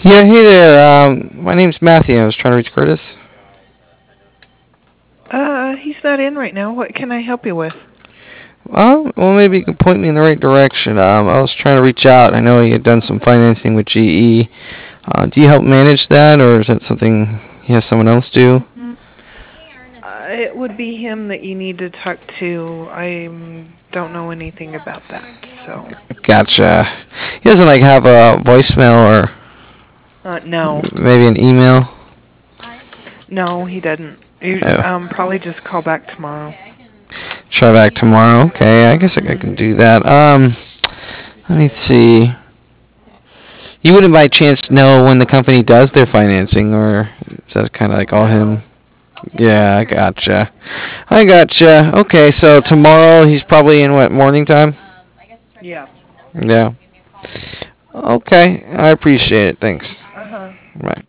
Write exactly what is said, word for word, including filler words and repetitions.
Yeah, hey there. Um, my name's Matthew. I was trying to reach Curtis. Uh, he's not in right now. What can I help you with? Uh, well, maybe you can point me in the right direction. Um, I was trying to reach out. I know you had done some financing with G E. Uh, do you help manage that, or is that something you have someone else do? Uh, it would be him that you need to talk to. I um, don't know anything about that, so. Gotcha. He doesn't like have a voicemail or Uh, no. maybe an email. No, he doesn't. You, Oh, um, probably just call back tomorrow. try back tomorrow. Okay, I guess I can do that. Um, let me see. You wouldn't by chance know when the company does their financing, or is that kind of like all him? No. Yeah, I gotcha. I gotcha. Okay, so tomorrow he's probably in what, morning time? Yeah. Yeah. Okay, I appreciate it. Thanks. Uh-huh. Bye.